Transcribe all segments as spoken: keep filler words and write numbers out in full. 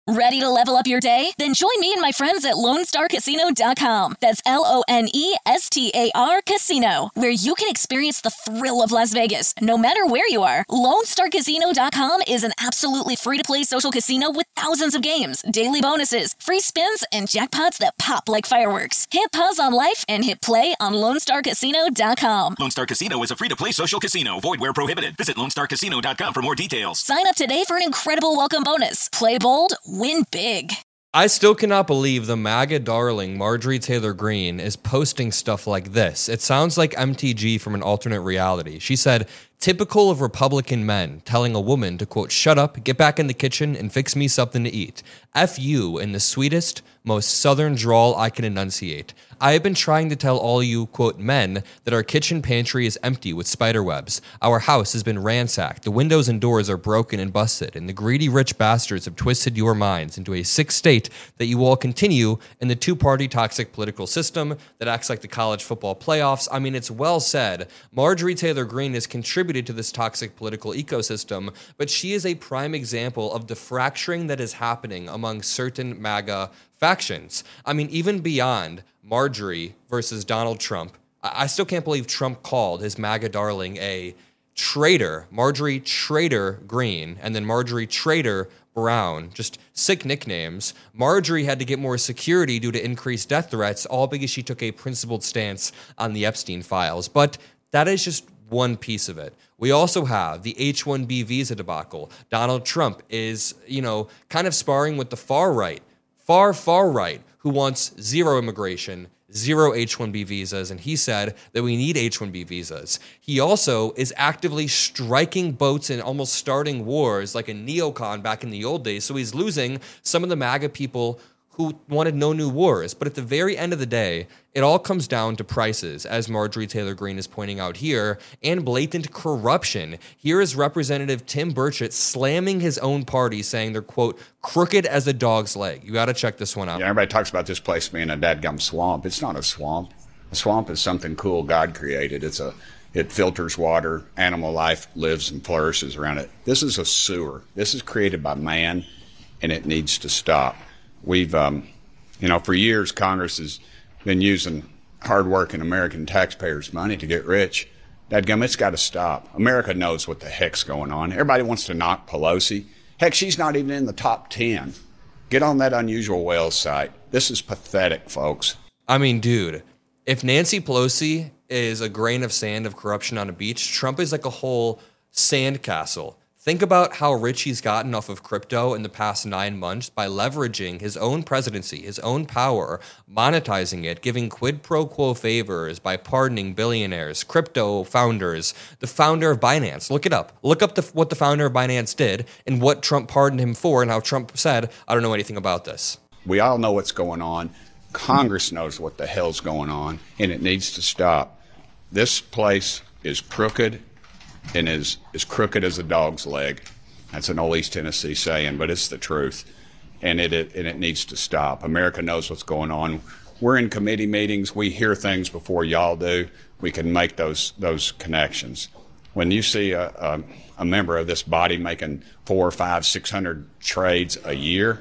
Ready to level up your day? Then join me and my friends at Lone Star Casino dot com. That's L O N E S T A R Casino, where you can experience the thrill of Las Vegas, no matter where you are. Lone Star Casino dot com is an absolutely free-to-play social casino with thousands of games, daily bonuses, free spins, and jackpots that pop like fireworks. Hit pause on life and hit play on Lone Star Casino dot com. Lone Star Casino is a free-to-play social casino. Void where prohibited. Visit Lone Star Casino dot com for more details. Sign up today for an incredible welcome bonus. Play bold, win big. I still cannot believe the MAGA darling Marjorie Taylor Greene is posting stuff like this. It sounds like M T G from an alternate reality. She said, typical of Republican men telling a woman to, quote, shut up, get back in the kitchen, and fix me something to eat. F you in the sweetest, most southern drawl I can enunciate. I have been trying to tell all you, quote, men that our kitchen pantry is empty with spider webs. Our house has been ransacked. The windows and doors are broken and busted, and the greedy rich bastards have twisted your minds into a sick state that you all continue in the two-party toxic political system that acts like the college football playoffs. I mean, it's well said. Marjorie Taylor Greene has contributed to this toxic political ecosystem, but she is a prime example of the fracturing that is happening among certain MAGA factions. I mean, even beyond Marjorie versus Donald Trump, I still can't believe Trump called his MAGA darling a traitor, Marjorie Traitor Greene, and then Marjorie Traitor Brown. Just sick nicknames. Marjorie had to get more security due to increased death threats, all because she took a principled stance on the Epstein files. But that is just one piece of it. We also have the H one B visa debacle. Donald Trump is, you know, kind of sparring with the far right, far, far right, who wants zero immigration, zero H one B visas, and he said that we need H one B visas. He also is actively striking boats and almost starting wars like a neocon back in the old days, so he's losing some of the MAGA people who wanted no new wars. But at the very end of the day, it all comes down to prices, as Marjorie Taylor Greene is pointing out here, and blatant corruption. Here is Representative Tim Burchett slamming his own party, saying they're, quote, crooked as a dog's leg. You got to check this one out. Yeah, everybody talks about this place being a dadgum swamp. It's not a swamp. A swamp is something cool God created. It's a It filters water. Animal life lives and flourishes around it. This is a sewer. This is created by man, and it needs to stop. We've, um, you know, for years, Congress has been using hardworking American taxpayers' money to get rich. Dadgum, it's got to stop. America knows what the heck's going on. Everybody wants to knock Pelosi. Heck, she's not even in the top ten. Get on that Unusual Whales site. This is pathetic, folks. I mean, dude, if Nancy Pelosi is a grain of sand of corruption on a beach, Trump is like a whole sandcastle. Think about how rich he's gotten off of crypto in the past nine months by leveraging his own presidency, his own power, monetizing it, giving quid pro quo favors by pardoning billionaires, crypto founders, the founder of Binance. Look it up. Look up the, what the founder of Binance did and what Trump pardoned him for and how Trump said, I don't know anything about this. We all know what's going on. Congress knows what the hell's going on, and it needs to stop. This place is crooked. And is as crooked as a dog's leg. That's an old East Tennessee saying, but it's the truth. And it, it and it needs to stop. America knows what's going on. We're in committee meetings. We hear things before y'all do. We can make those those connections. When you see a, a, a member of this body making four, five, six hundred trades a year,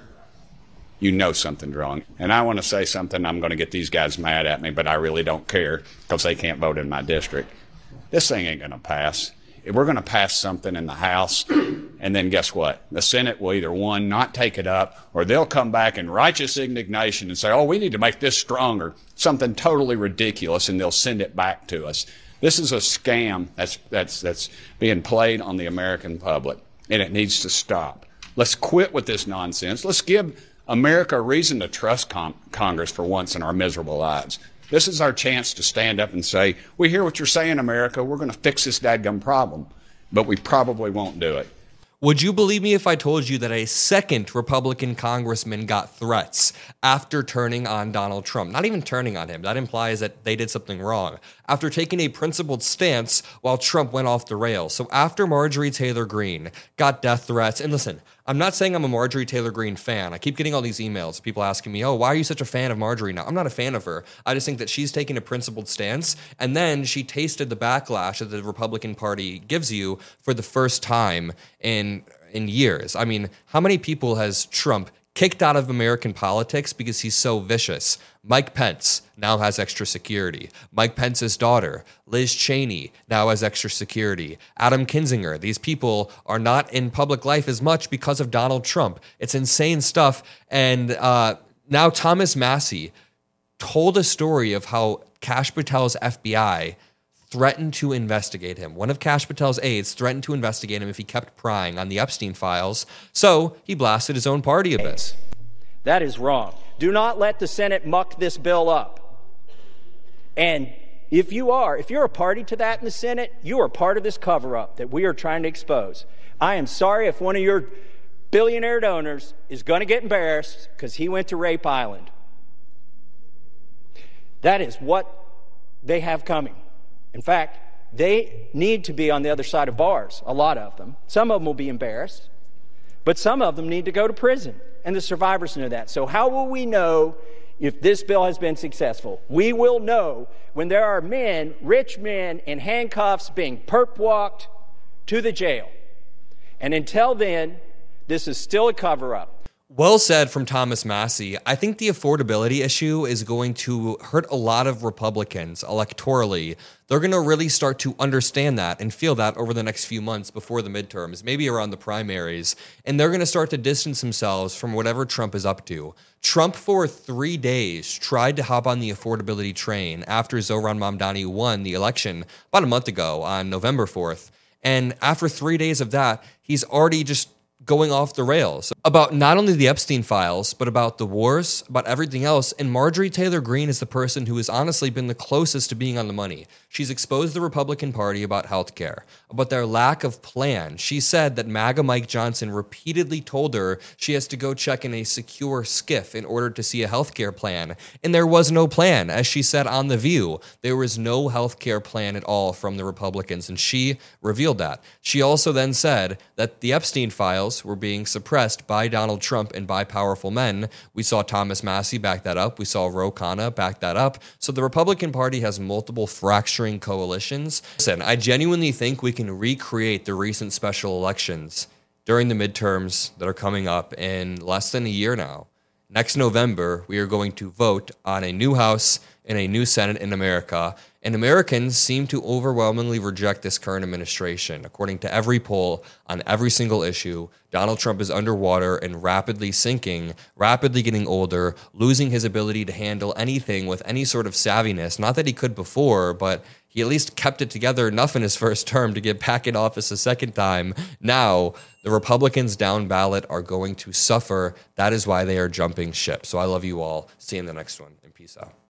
you know something's wrong. And I want to say something. I'm going to get these guys mad at me, but I really don't care because they can't vote in my district. This thing ain't going to pass. We're going to pass something in the House, and then guess what? The Senate will either, one, not take it up, or they'll come back in righteous indignation and say, oh, we need to make this stronger, something totally ridiculous, and they'll send it back to us. This is a scam that's, that's, that's being played on the American public, and it needs to stop. Let's quit with this nonsense. Let's give America a reason to trust con- Congress for once in our miserable lives. This is our chance to stand up and say, we hear what you're saying, America. We're going to fix this dadgum problem. But we probably won't do it. Would you believe me if I told you that a second Republican congressman got threats after turning on Donald Trump? Not even turning on him. That implies that they did something wrong. After taking a principled stance while Trump went off the rails. So after Marjorie Taylor Greene got death threats, and listen, I'm not saying I'm a Marjorie Taylor Greene fan. I keep getting all these emails, people asking me, oh, why are you such a fan of Marjorie now? I'm not a fan of her. I just think that she's taking a principled stance, and then she tasted the backlash that the Republican Party gives you for the first time in in years. I mean, how many people has Trump kicked out of American politics because he's so vicious. Mike Pence now has extra security. Mike Pence's daughter, Liz Cheney, now has extra security. Adam Kinzinger. These people are not in public life as much because of Donald Trump. It's insane stuff. And uh, now Thomas Massie told a story of how Kash Patel's F B I threatened to investigate him. One of Kash Patel's aides threatened to investigate him if he kept prying on the Epstein files. So he blasted his own party a bit. That is wrong. Do not let the Senate muck this bill up. And if you are, if you're a party to that in the Senate, you are part of this cover-up that we are trying to expose. I am sorry if one of your billionaire donors is going to get embarrassed because he went to Rape Island. That is what they have coming. In fact, they need to be on the other side of bars, a lot of them. Some of them will be embarrassed, but some of them need to go to prison, and the survivors know that. So how will we know if this bill has been successful? We will know when there are men, rich men, in handcuffs being perp-walked to the jail. And until then, this is still a cover-up. Well said from Thomas Massie. I think the affordability issue is going to hurt a lot of Republicans electorally. They're going to really start to understand that and feel that over the next few months before the midterms, maybe around the primaries. And they're going to start to distance themselves from whatever Trump is up to. Trump, for three days, tried to hop on the affordability train after Zohran Mamdani won the election about a month ago on November fourth. And after three days of that, he's already just going off the rails about not only the Epstein files, but about the wars, about everything else. And Marjorie Taylor Greene is the person who has honestly been the closest to being on the money. She's exposed the Republican Party about healthcare, about their lack of plan. She said that MAGA Mike Johnson repeatedly told her she has to go check in a secure skiff in order to see a healthcare plan. And there was no plan. As she said on The View, there was no healthcare plan at all from the Republicans. And she revealed that. She also then said that the Epstein files were being suppressed by Donald Trump and by powerful men. We saw Thomas Massie back that up. We saw Ro Khanna back that up. So the Republican Party has multiple fracturing coalitions. Listen, I genuinely think we can recreate the recent special elections during the midterms that are coming up in less than a year now. Next November, we are going to vote on a new House and a new Senate in America, and Americans seem to overwhelmingly reject this current administration. According to every poll on every single issue, Donald Trump is underwater and rapidly sinking, rapidly getting older, losing his ability to handle anything with any sort of savviness. Not that he could before, but he at least kept it together enough in his first term to get back in office a second time. Now, the Republicans down ballot are going to suffer. That is why they are jumping ship. So I love you all. See you in the next one, and peace out.